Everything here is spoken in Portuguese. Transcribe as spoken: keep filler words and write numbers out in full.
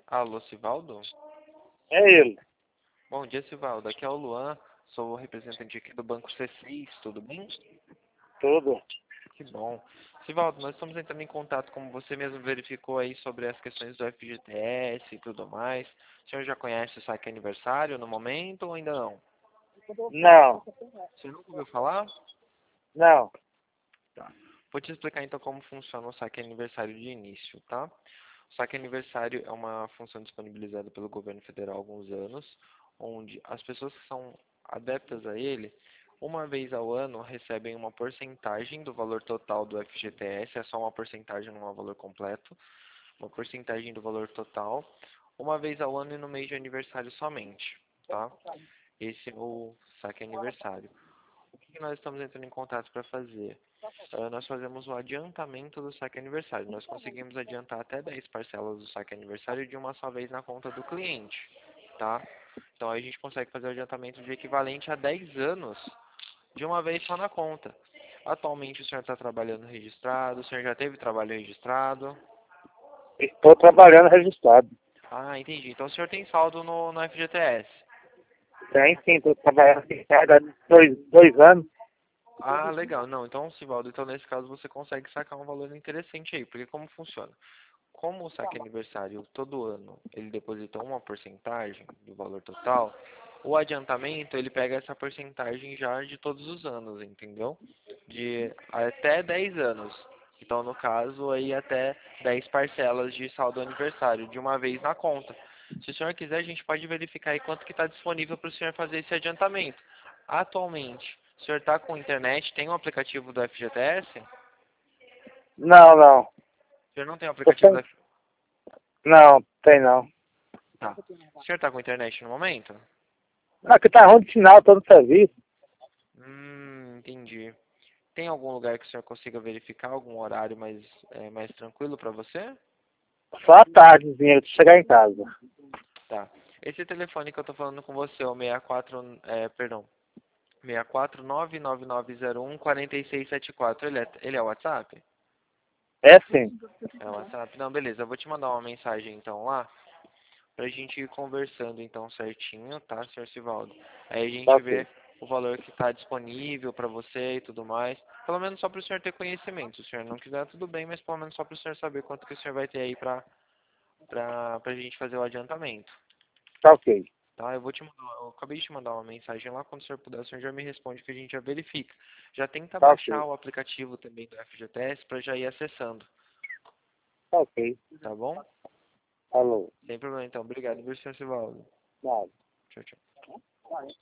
Alô, Sivaldo? É ele. Bom dia, Sivaldo. Aqui é o Luan, sou o representante aqui do Banco C seis, tudo bem? Tudo. Que bom. Sivaldo, nós estamos entrando em contato, como você mesmo verificou aí, sobre as questões do F G T S e tudo mais. O senhor já conhece o saque aniversário no momento ou ainda não? Não. Você nunca ouviu falar? Não. Tá. Vou te explicar então como funciona o saque aniversário de início, tá? O saque aniversário é uma função disponibilizada pelo governo federal há alguns anos, onde as pessoas que são adeptas a ele, uma vez ao ano, recebem uma porcentagem do valor total do F G T S, é só uma porcentagem, não é um valor completo, uma porcentagem do valor total, uma vez ao ano e no mês de aniversário somente, tá? Esse é o saque aniversário. O que nós estamos entrando em contato para fazer? Uh, nós fazemos o adiantamento do saque aniversário. Nós conseguimos adiantar até dez parcelas do saque aniversário de uma só vez na conta do cliente, tá? Então a gente consegue fazer o adiantamento de equivalente a dez anos de uma vez só na conta. Atualmente o senhor está trabalhando registrado, o senhor já teve trabalho registrado? Estou trabalhando registrado. Ah, entendi. Então o senhor tem saldo no, no F G T S. Tem sim, estou trabalhando registrado há dois, dois anos. Ah, legal. Não, então, Sivaldo, então nesse caso você consegue sacar um valor interessante aí, porque como funciona? Como o saque aniversário todo ano ele deposita uma porcentagem do valor total, o adiantamento ele pega essa porcentagem já de todos os anos, entendeu? De até dez anos. Então, no caso, aí até dez parcelas de saldo aniversário de uma vez na conta. Se o senhor quiser, a gente pode verificar aí quanto que está disponível para o senhor fazer esse adiantamento. Atualmente, o senhor está com internet, tem um aplicativo do F G T S? O Não, não. senhor não tem o Tô aplicativo do sem... F G T S? Não, tem não. Tá. O senhor está com internet no momento? Aqui tá ruim de sinal, tô no serviço. Hum, entendi. Tem algum lugar que o senhor consiga verificar, algum horário mais, é, mais tranquilo para você? Só à tardezinha, de chegar em casa. Tá. Esse telefone que eu tô falando com você, o sessenta e quatro, é, perdão, seis quatro nove nove nove zero um quatro seis sete quatro, ele é, ele é o WhatsApp? É sim. É o WhatsApp? Não, beleza, eu vou te mandar uma mensagem então lá, pra gente ir conversando então certinho, tá, senhor Sivaldo? Aí a Tá gente ok. vê o valor que está disponível para você e tudo mais. Pelo menos só para o senhor ter conhecimento. Se o senhor não quiser, tudo bem, mas pelo menos só para o senhor saber quanto que o senhor vai ter aí para para a gente fazer o adiantamento. Tá ok. Tá? Eu vou te mandar, eu acabei de te mandar uma mensagem lá, quando o senhor puder, o senhor já me responde que a gente já verifica. Já tenta Tá baixar ok. o aplicativo também do F G T S para já ir acessando, Tá ok. tá bom? Alô. Sem problema então. Obrigado, viu, senhor Sivaldo? Nada. Tchau, tchau.